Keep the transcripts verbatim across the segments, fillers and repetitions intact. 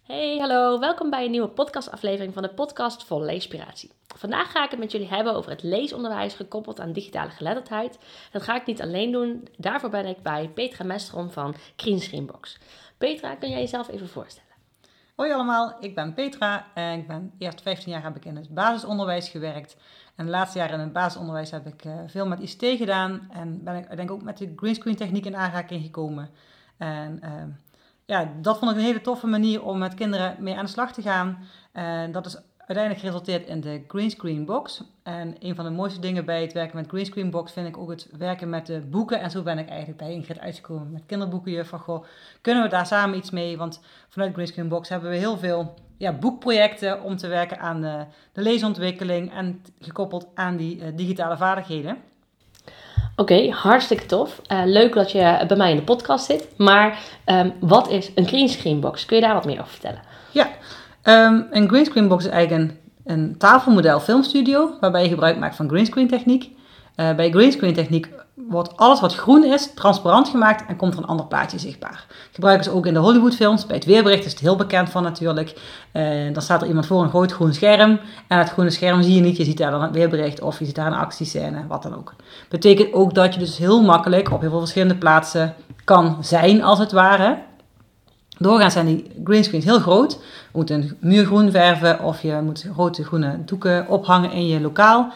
Hey, hallo. Welkom bij een nieuwe podcastaflevering van de podcast vol Leespiratie. Vandaag ga ik het met jullie hebben over het leesonderwijs gekoppeld aan digitale geletterdheid. Dat ga ik niet alleen doen. Daarvoor ben ik bij Petra Mestrom van Green Screen Box. Petra, kun jij jezelf even voorstellen? Hoi allemaal, ik ben Petra en ik ben eerst vijftien jaar heb ik in het basisonderwijs gewerkt. En de laatste jaren in het basisonderwijs heb ik uh, veel met I C T gedaan en ben ik denk ook met de greenscreen techniek in aanraking gekomen. En uh, ja, dat vond ik een hele toffe manier om met kinderen mee aan de slag te gaan. En dat is uiteindelijk geresulteerd in de Green Screen Box. En een van de mooiste dingen bij het werken met Green Screen Box vind ik ook het werken met de boeken. En zo ben ik eigenlijk bij Ingrid uitgekomen met kinderboeken. Van goh, kunnen we daar samen iets mee? Want vanuit Green Screen Box hebben we heel veel ja, boekprojecten om te werken aan de, de leesontwikkeling en gekoppeld aan die uh, digitale vaardigheden. Oké, okay, hartstikke tof. Uh, leuk dat je bij mij in de podcast zit. Maar um, wat is een Green Screen Box? Kun je daar wat meer over vertellen? Ja, um, een Green Screen Box is eigenlijk een, een tafelmodel filmstudio waarbij je gebruik maakt van greenscreen techniek. Uh, bij greenscreen techniek wordt alles wat groen is transparant gemaakt en komt er een ander plaatje zichtbaar. Gebruiken ze ook in de Hollywoodfilms. Bij het weerbericht is het heel bekend van natuurlijk. Uh, dan staat er iemand voor een groot groen scherm. En het groene scherm zie je niet. Je ziet daar dan het weerbericht of je ziet daar een actiescène, wat dan ook. Betekent ook dat je dus heel makkelijk op heel veel verschillende plaatsen kan zijn als het ware. Doorgaans zijn die greenscreens heel groot. Je moet een muur groen verven of je moet grote groene doeken ophangen in je lokaal.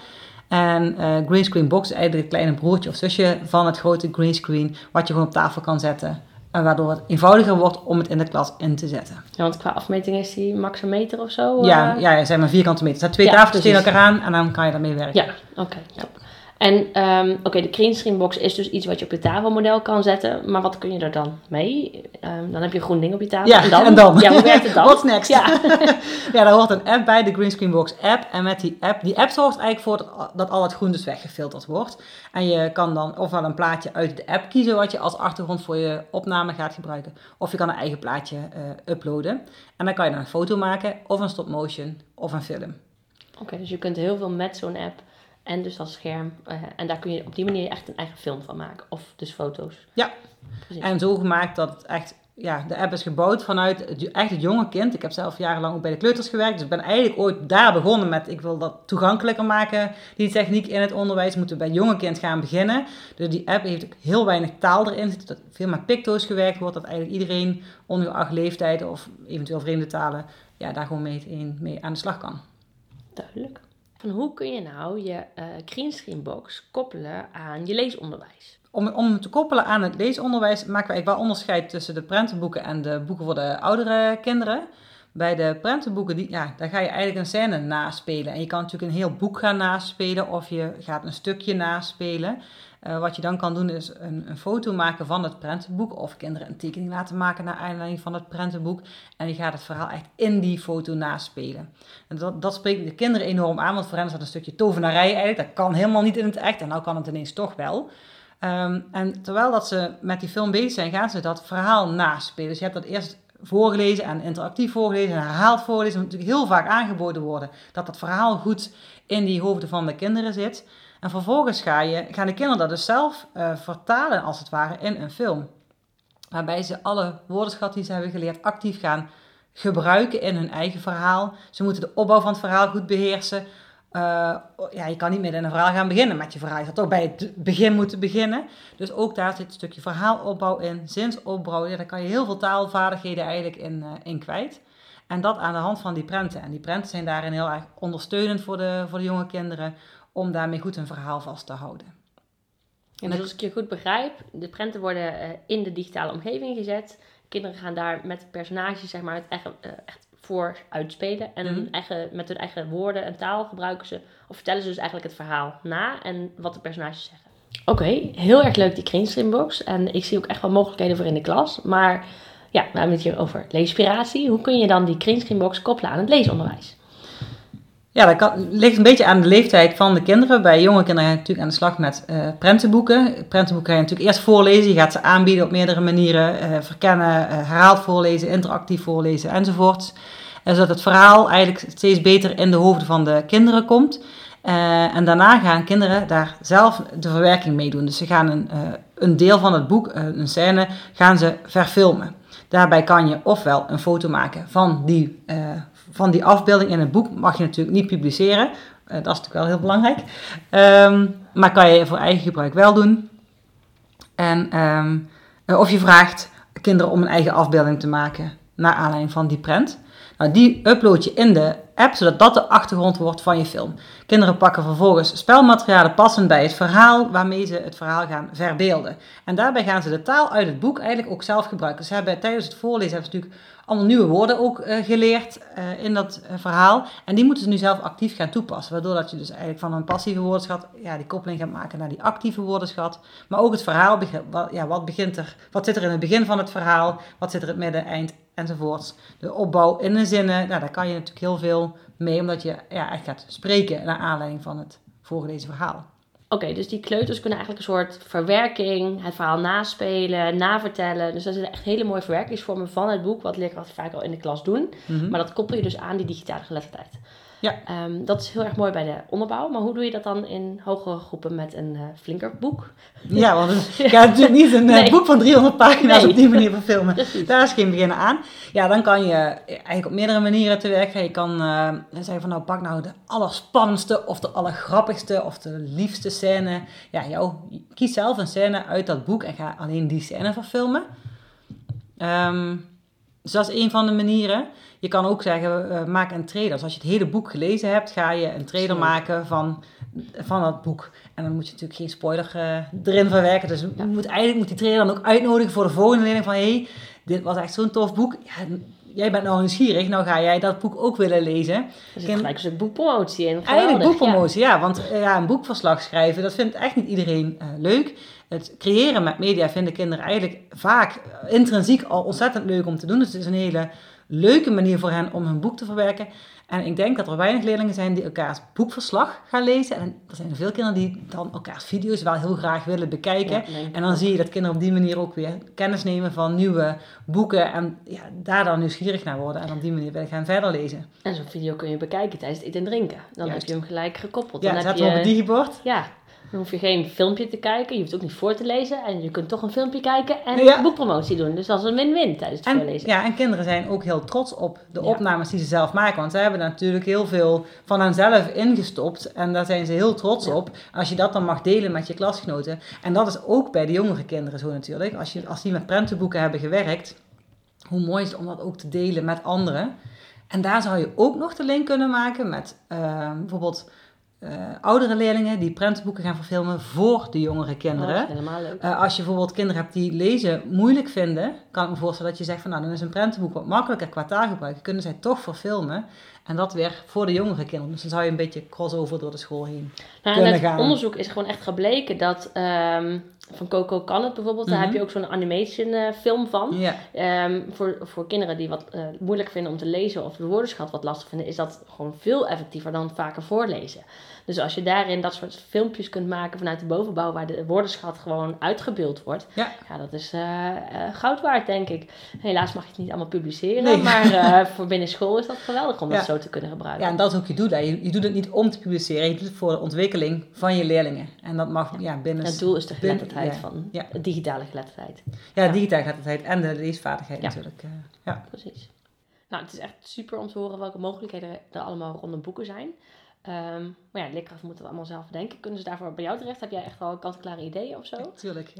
En uh, Green Screen Box is eigenlijk het kleine broertje of zusje van het grote greenscreen, wat je gewoon op tafel kan zetten. En waardoor het eenvoudiger wordt om het in de klas in te zetten. Ja, want qua afmeting is die max een meter of zo? Ja, uh... ja, er zijn maar vierkante meters. Er zijn twee ja, tafeltjes tegen precies. elkaar aan en dan kan je daarmee werken. Ja, oké. Okay, ja. En um, oké, okay, de Green Screen Box is dus iets wat je op je tafelmodel kan zetten. Maar wat kun je er dan mee? Um, dan heb je een groen ding op je tafel. Ja, en dan? en dan? Ja, hoe werkt het dan? What's next? Ja. Ja, daar hoort een app bij, de Green Screen Box app. En met die app, die app zorgt eigenlijk voor dat, dat al het groen dus weggefilterd wordt. En je kan dan ofwel een plaatje uit de app kiezen wat je als achtergrond voor je opname gaat gebruiken. Of je kan een eigen plaatje uh, uploaden. En dan kan je dan een foto maken, of een stop motion, of een film. Oké, okay, dus je kunt heel veel met zo'n app. En dus als scherm. Uh, en daar kun je op die manier echt een eigen film van maken. Of dus foto's. Ja, precies. En zo gemaakt dat het echt... Ja, de app is gebouwd vanuit het, echt het jonge kind. Ik heb zelf jarenlang ook bij de kleuters gewerkt. Dus ik ben eigenlijk ooit daar begonnen met... Ik wil dat toegankelijker maken, die techniek in het onderwijs. Moeten we bij jonge kind gaan beginnen. Dus die app heeft ook heel weinig taal erin. Dat veel met picto's gewerkt wordt. Dat eigenlijk iedereen, ongeacht leeftijd of eventueel vreemde talen... Ja, daar gewoon mee, mee aan de slag kan. Duidelijk. Van hoe kun je nou je uh, Green Screen Box koppelen aan je leesonderwijs? Om, om te koppelen aan het leesonderwijs maken we eigenlijk wel onderscheid tussen de prentenboeken en de boeken voor de oudere kinderen. Bij de prentenboeken, die, ja, daar ga je eigenlijk een scène naspelen. En je kan natuurlijk een heel boek gaan naspelen of je gaat een stukje naspelen. Uh, wat je dan kan doen is een, een foto maken van het prentenboek of kinderen een tekening laten maken naar aanleiding van het prentenboek. En je gaat het verhaal echt in die foto naspelen. En dat, dat spreekt de kinderen enorm aan, want voor hen is dat een stukje tovenarij eigenlijk. Dat kan helemaal niet in het echt en nou kan het ineens toch wel. Um, en terwijl dat ze met die film bezig zijn, gaan ze dat verhaal naspelen. Dus je hebt dat eerst voorgelezen en interactief voorgelezen en herhaald voorgelezen. Dat moet natuurlijk heel vaak aangeboden worden dat dat verhaal goed in die hoofden van de kinderen zit. En vervolgens ga je, gaan de kinderen dat dus zelf uh, vertalen als het ware in een film. Waarbij ze alle woordenschat die ze hebben geleerd actief gaan gebruiken in hun eigen verhaal. Ze moeten de opbouw van het verhaal goed beheersen. Uh, ja, je kan niet meer in een verhaal gaan beginnen met je verhaal. Je gaat toch bij het begin moeten beginnen. Dus ook daar zit een stukje verhaalopbouw in, zinsopbouw. Ja, daar kan je heel veel taalvaardigheden eigenlijk in, uh, in kwijt. En dat aan de hand van die prenten. En die prenten zijn daarin heel erg ondersteunend voor de, voor de jonge kinderen, om daarmee goed een verhaal vast te houden. En dus als ik je goed begrijp, de prenten worden uh, in de digitale omgeving gezet. Kinderen gaan daar met personages zeg maar, het echt, uh, echt voor uitspelen. En mm-hmm. hun eigen, met hun eigen woorden en taal gebruiken ze, of vertellen ze dus eigenlijk het verhaal na en wat de personages zeggen. Oké, okay, heel erg leuk die Green Screen Box. En ik zie ook echt wel mogelijkheden voor in de klas. Maar ja, we hebben het hier over leespiratie. Hoe kun je dan die Green Screen Box koppelen aan het leesonderwijs? Ja, dat kan, ligt een beetje aan de leeftijd van de kinderen. Bij jonge kinderen ga je natuurlijk aan de slag met uh, prentenboeken. Prentenboeken ga je natuurlijk eerst voorlezen. Je gaat ze aanbieden op meerdere manieren. Uh, verkennen, uh, herhaald voorlezen, interactief voorlezen enzovoort. En zodat het verhaal eigenlijk steeds beter in de hoofden van de kinderen komt. Uh, en daarna gaan kinderen daar zelf de verwerking mee doen. Dus ze gaan een, uh, een deel van het boek, uh, een scène, gaan ze verfilmen. Daarbij kan je ofwel een foto maken van die, uh, van die afbeelding in het boek. Mag je natuurlijk niet publiceren. Uh, dat is natuurlijk wel heel belangrijk. Um, maar kan je voor eigen gebruik wel doen. En, um, uh, of je vraagt kinderen om een eigen afbeelding te maken naar aanleiding van die prent. Nou, die upload je in de app, zodat dat de achtergrond wordt van je film. Kinderen pakken vervolgens spelmaterialen passend bij het verhaal, waarmee ze het verhaal gaan verbeelden. En daarbij gaan ze de taal uit het boek eigenlijk ook zelf gebruiken. Ze hebben tijdens het voorlezen hebben ze natuurlijk allemaal nieuwe woorden ook uh, geleerd uh, in dat uh, verhaal. En die moeten ze nu zelf actief gaan toepassen. Waardoor dat je dus eigenlijk van een passieve woordenschat ja, die koppeling gaat maken naar die actieve woordenschat. Maar ook het verhaal, wat, ja, wat, begint er, wat zit er in het begin van het verhaal, wat zit er in het midden, eind enzovoorts. De opbouw in de zinnen, nou, daar kan je natuurlijk heel veel mee, omdat je ja, echt gaat spreken naar aanleiding van het voorgelezen verhaal. Oké, okay, dus die kleuters kunnen eigenlijk een soort verwerking, het verhaal naspelen, navertellen. Dus dat zijn echt hele mooie verwerkingsvormen van het boek, wat leerkrachten vaak al in de klas doen. Mm-hmm. Maar dat koppel je dus aan die digitale geletterdheid. Ja. Um, dat is heel erg mooi bij de onderbouw. Maar hoe doe je dat dan in hogere groepen met een uh, flinker boek? Ja, want het, je gaat natuurlijk niet een nee. boek van driehonderd pagina's nee. op die manier verfilmen. Daar is geen begin aan. Ja, dan kan je eigenlijk op meerdere manieren te werk gaan. Je kan uh, zeggen van nou pak nou de allerspannendste of de allergrappigste of de liefste scène. Ja, jou, kies zelf een scène uit dat boek en ga alleen die scène verfilmen. Um, dus dat is een van de manieren. Je kan ook zeggen, uh, maak een trailer. Dus als je het hele boek gelezen hebt, ga je een trailer Zo. maken van, van dat boek. En dan moet je natuurlijk geen spoiler uh, erin verwerken. Dus ja. moet, eigenlijk moet die trailer dan ook uitnodigen voor de volgende leerling van... hé, hey, dit was echt zo'n tof boek. Ja, jij bent nou nieuwsgierig, nou ga jij dat boek ook willen lezen. Er zit gelijk een stuk boekpromotie in. Geweldig. Eigenlijk boekpromotie, ja. ja want uh, ja, een boekverslag schrijven, dat vindt echt niet iedereen uh, leuk. Het creëren met media vinden kinderen eigenlijk vaak intrinsiek al ontzettend leuk om te doen. Dus het is een hele leuke manier voor hen om hun boek te verwerken. En ik denk dat er weinig leerlingen zijn die elkaars boekverslag gaan lezen. En er zijn veel kinderen die dan elkaars video's wel heel graag willen bekijken. Ja, nee, en dan zie je dat kinderen op die manier ook weer kennis nemen van nieuwe boeken. En ja, daar dan nieuwsgierig naar worden. En op die manier willen gaan verder lezen. En zo'n video kun je bekijken tijdens het eten en drinken. Dan Juist. heb je hem gelijk gekoppeld. Ja, dan zet heb hem je op het digibord. Ja. Dan hoef je geen filmpje te kijken, je hoeft ook niet voor te lezen. En je kunt toch een filmpje kijken en ja. boekpromotie doen. Dus dat is een win-win tijdens het en, voorlezen. Ja, en kinderen zijn ook heel trots op de ja. opnames die ze zelf maken. Want ze hebben natuurlijk heel veel van henzelf ingestopt. En daar zijn ze heel trots ja. op. Als je dat dan mag delen met je klasgenoten. En dat is ook bij de jongere kinderen zo natuurlijk. Als, je, als die met prentenboeken hebben gewerkt, hoe mooi is het om dat ook te delen met anderen. En daar zou je ook nog de link kunnen maken met uh, bijvoorbeeld... Uh, oudere leerlingen die prentenboeken gaan verfilmen voor de jongere kinderen. Oh, dat is helemaal leuk. Uh, als je bijvoorbeeld kinderen hebt die lezen moeilijk vinden, kan ik me voorstellen dat je zegt van nou dan is een prentenboek wat makkelijker qua taalgebruik, kunnen zij toch verfilmen. En dat weer voor de jongere kinderen. Dus dan zou je een beetje crossover door de school heen nou, kunnen en gaan. Onderzoek is gewoon echt gebleken dat um, van Coco Kan Het bijvoorbeeld, mm-hmm. daar heb je ook zo'n animation uh, film van. Ja. Um, voor, voor kinderen die wat uh, moeilijk vinden om te lezen of de woordenschat wat lastig vinden, is dat gewoon veel effectiever dan vaker voorlezen. Dus als je daarin dat soort filmpjes kunt maken vanuit de bovenbouw waar de woordenschat gewoon uitgebeeld wordt. Ja, ja dat is uh, uh, goud waard, denk ik. Helaas mag je het niet allemaal publiceren, nee. maar uh, voor binnen school is dat geweldig om ja. dat zo te kunnen gebruiken. Ja, en dat is ook je doel. Je, je doet het niet om te publiceren, je doet het voor de ontwikkeling van je leerlingen. En dat mag ja, ja binnen... Het doel is de geletterdheid ja. van ja. de digitale geletterdheid. Ja, de digitale geletterdheid en de leesvaardigheid ja. natuurlijk. Uh, ja, precies. Nou, het is echt super om te horen welke mogelijkheden er allemaal rondom boeken zijn. Um, maar ja, leerkrachten moeten het allemaal zelf bedenken. Kunnen ze daarvoor bij jou terecht? Heb jij echt wel kant-en-klare ideeën of zo? Ja, tuurlijk.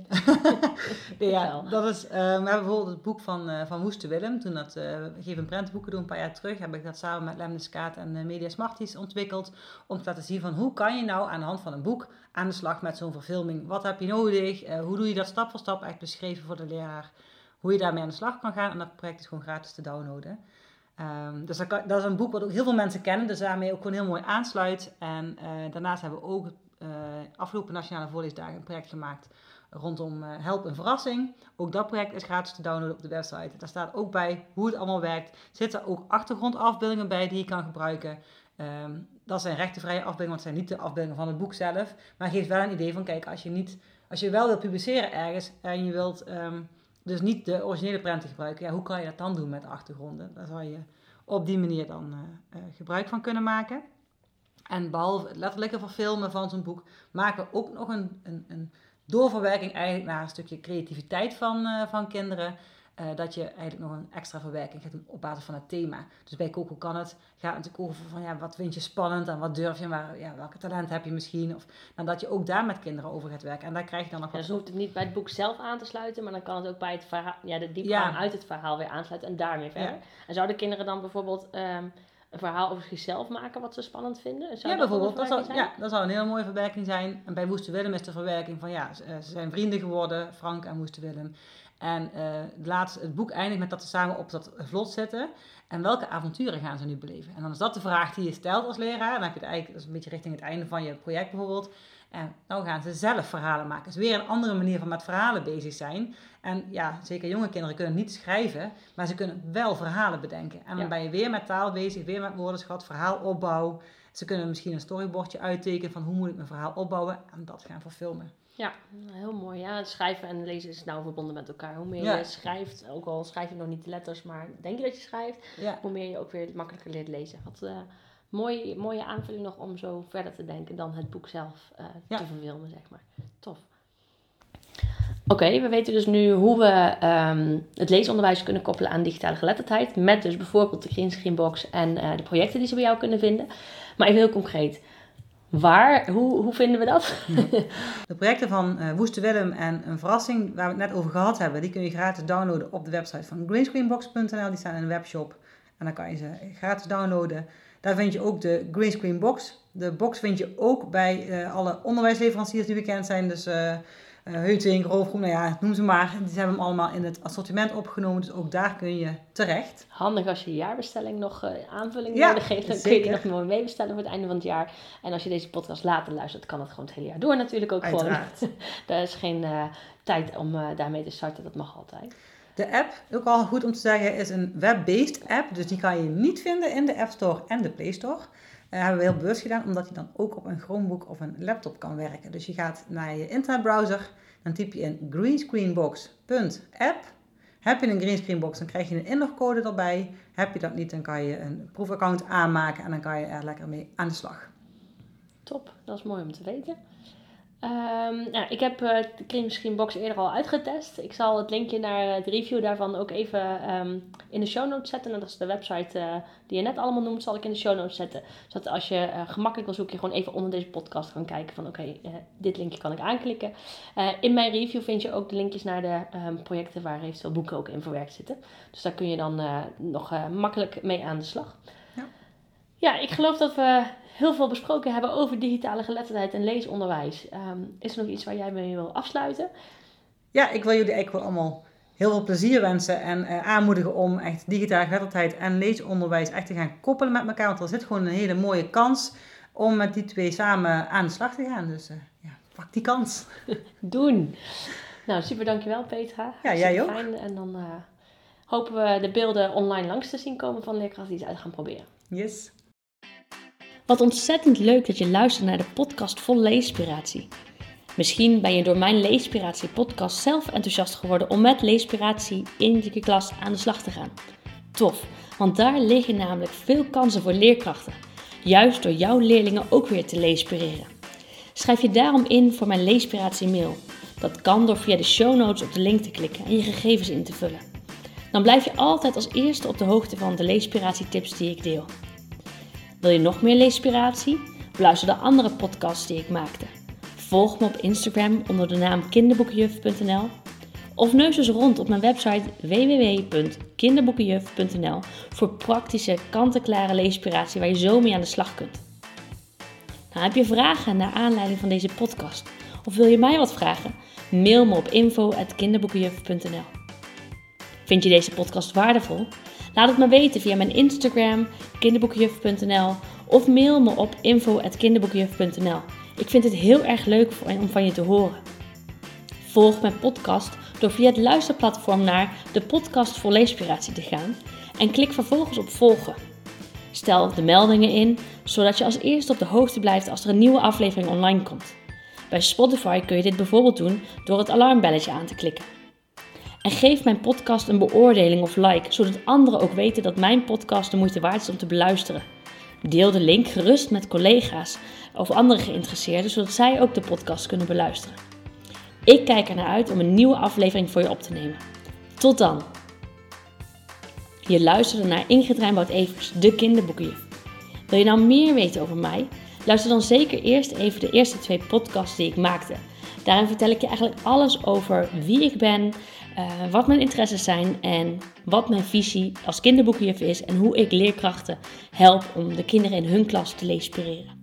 ja, dat is, uh, we hebben bijvoorbeeld het boek van, uh, van Woeste Willem. Toen dat, uh, we geven een prentenboeken doen een paar jaar terug, heb ik dat samen met Lemnis Kaat en uh, Media Smarties ontwikkeld. Om te laten zien van hoe kan je nou aan de hand van een boek aan de slag met zo'n verfilming. Wat heb je nodig? Uh, hoe doe je dat stap voor stap? Echt beschreven voor de leraar. Hoe je daarmee aan de slag kan gaan. En dat project is gewoon gratis te downloaden. Um, dus dat, kan, dat is een boek wat ook heel veel mensen kennen, dus daarmee ook gewoon heel mooi aansluit. En uh, daarnaast hebben we ook uh, afgelopen Nationale Voorleesdagen een project gemaakt rondom uh, Help een Verrassing. Ook dat project is gratis te downloaden op de website. Daar staat ook bij hoe het allemaal werkt. Zitten ook achtergrondafbeeldingen bij die je kan gebruiken. Um, dat zijn rechtenvrije afbeeldingen, want het zijn niet de afbeeldingen van het boek zelf. Maar het geeft wel een idee van, kijk, als je, niet, als je wel wilt publiceren ergens en je wilt... Um, Dus niet de originele prenten gebruiken. Ja, hoe kan je dat dan doen met achtergronden? Daar zou je op die manier dan uh, uh, gebruik van kunnen maken. En behalve het letterlijke verfilmen van zo'n boek, maken we ook nog een, een, een doorverwerking eigenlijk naar een stukje creativiteit van, uh, van kinderen. Uh, dat je eigenlijk nog een extra verwerking gaat doen op basis van het thema. Dus bij Coco Kan Het gaat het natuurlijk over van ja, wat vind je spannend en wat durf je, maar ja, welke talent heb je misschien. Of nou, dat je ook daar met kinderen over gaat werken. En daar krijg je dan nog ja, wat. dus hoeft het niet bij het boek zelf aan te sluiten, maar dan kan het ook bij het verhaal, ja, de diepgang ja. uit het verhaal weer aansluiten en daarmee verder. Ja. En zouden kinderen dan bijvoorbeeld um, een verhaal over zichzelf maken wat ze spannend vinden? Zou ja, dat bijvoorbeeld. Dat zou, zijn? ja, dat zou een hele mooie verwerking zijn. En bij Woeste Willem is de verwerking van ja, ze, ze zijn vrienden geworden, Frank en Woeste Willem. En uh, laatst, het boek eindigt met dat ze samen op dat vlot zitten. En welke avonturen gaan ze nu beleven? En dan is dat de vraag die je stelt als leraar. Dan heb je het eigenlijk, dat is een beetje richting het einde van je project bijvoorbeeld. En nou gaan ze zelf verhalen maken. Het is weer een andere manier van met verhalen bezig zijn. En ja, zeker jonge kinderen kunnen niet schrijven, maar ze kunnen wel verhalen bedenken. En dan ja. ben je weer met taal bezig, weer met woordenschat, verhaalopbouw. Ze kunnen misschien een storyboardje uittekenen van hoe moet ik mijn verhaal opbouwen en dat gaan verfilmen. Ja, heel mooi. Ja, schrijven en lezen is nauw verbonden met elkaar. Hoe meer ja. je schrijft, ook al schrijf je nog niet de letters, maar denk je dat je schrijft, ja. hoe meer je ook weer makkelijker leert lezen. Wat uh, mooie, mooie aanvulling nog om zo verder te denken dan het boek zelf uh, ja. te verfilmen, zeg maar. Tof. Oké, okay, we weten dus nu hoe we um, het leesonderwijs kunnen koppelen aan digitale geletterdheid. Met dus bijvoorbeeld de Greenscreen Box en uh, de projecten die ze bij jou kunnen vinden. Maar even heel concreet. Waar? Hoe, hoe vinden we dat? De projecten van uh, Woeste Willem en Een Verrassing, waar we het net over gehad hebben, die kun je gratis downloaden op de website van greenscreenbox punt n l. Die staan in een webshop en dan kan je ze gratis downloaden. Daar vind je ook de Greenscreen Box. De box vind je ook bij uh, alle onderwijsleveranciers die bekend zijn. Dus uh, uh, Heutink, Roofgroen, nou ja, noem ze maar. Die hebben hem allemaal in het assortiment opgenomen. Dus ook daar kun je terecht. Handig als je jaarbestelling nog uh, aanvulling ja, nodig heeft. Dan zeker. Kun je die nog mooi meebestellen voor het einde van het jaar. En als je deze podcast later luistert, kan het gewoon het hele jaar door natuurlijk ook Uiteraard. Gewoon. Er is geen uh, tijd om uh, daarmee te starten. Dat mag altijd. De app, ook al goed om te zeggen, is een web-based app. Dus die kan je niet vinden in de App Store en de Play Store. Dat uh, hebben we heel bewust gedaan, omdat die dan ook op een Chromebook of een laptop kan werken. Dus je gaat naar je internetbrowser, dan typ je in greenscreenbox punt app. Heb je een greenscreenbox, dan krijg je een inlogcode erbij. Heb je dat niet, dan kan je een proefaccount aanmaken en dan kan je er lekker mee aan de slag. Top, dat is mooi om te weten. Um, nou, ik heb uh, de Greenscreen Box eerder al uitgetest. Ik zal het linkje naar het review daarvan ook even um, in de show notes zetten. En dat is de website uh, die je net allemaal noemt, zal ik in de show notes zetten. Zodat als je uh, gemakkelijk wil zoeken, je gewoon even onder deze podcast kan kijken van oké, okay, uh, dit linkje kan ik aanklikken. Uh, in mijn review vind je ook de linkjes naar de um, projecten waar eventueel boeken ook in verwerkt zitten. Dus daar kun je dan uh, nog uh, makkelijk mee aan de slag. Ja. Ja, ik geloof dat we heel veel besproken hebben over digitale geletterdheid en leesonderwijs. Um, is er nog iets waar jij mee wil afsluiten? Ja, ik wil jullie eigenlijk wel allemaal heel veel plezier wensen en uh, aanmoedigen om echt digitale geletterdheid en leesonderwijs echt te gaan koppelen met elkaar. Want er zit gewoon een hele mooie kans om met die twee samen aan de slag te gaan. Dus uh, ja, pak die kans. Doen. Nou, super dankjewel Petra. Ja, jij ook. Fijn. En dan uh, hopen we de beelden online langs te zien komen van leerkrachten die het uit gaan proberen. Yes. Wat ontzettend leuk dat je luistert naar de podcast vol Leespiratie. Misschien ben je door mijn Leespiratie podcast zelf enthousiast geworden om met Leespiratie in je klas aan de slag te gaan. Tof, want daar liggen namelijk veel kansen voor leerkrachten. Juist door jouw leerlingen ook weer te leespireren. Schrijf je daarom in voor mijn Leespiratie mail. Dat kan door via de show notes op de link te klikken en je gegevens in te vullen. Dan blijf je altijd als eerste op de hoogte van de Leespiratie tips die ik deel. Wil je nog meer leespiratie? Beluister de andere podcasts die ik maakte. Volg me op Instagram onder de naam kinderboekenjuf punt n l of neus eens rond op mijn website w w w punt kinderboekenjuf punt n l voor praktische, kant-en-klare leespiratie waar je zo mee aan de slag kunt. Nou, heb je vragen naar aanleiding van deze podcast of wil je mij wat vragen? Mail me op info at kinderboekenjuf punt n l. Vind je deze podcast waardevol? Laat het me weten via mijn Instagram, kinderboekenjuf punt n l of mail me op info at kinderboekenjuf punt n l. Ik vind het heel erg leuk om van je te horen. Volg mijn podcast door via het luisterplatform naar de podcast vol Leespiratie te gaan en klik vervolgens op volgen. Stel de meldingen in, zodat je als eerste op de hoogte blijft als er een nieuwe aflevering online komt. Bij Spotify kun je dit bijvoorbeeld doen door het alarmbelletje aan te klikken. En geef mijn podcast een beoordeling of like, zodat anderen ook weten dat mijn podcast de moeite waard is om te beluisteren. Deel de link gerust met collega's of andere geïnteresseerden, zodat zij ook de podcast kunnen beluisteren. Ik kijk er naar uit om een nieuwe aflevering voor je op te nemen. Tot dan! Je luisterde naar Ingrid Rijnboud-Evers, de kinderboekenjuf. Wil je nou meer weten over mij? Luister dan zeker eerst even de eerste twee podcasts die ik maakte. Daarin vertel ik je eigenlijk alles over wie ik ben, uh, wat mijn interesses zijn en wat mijn visie als kinderboekenjuf is en hoe ik leerkrachten help om de kinderen in hun klas te leespireren.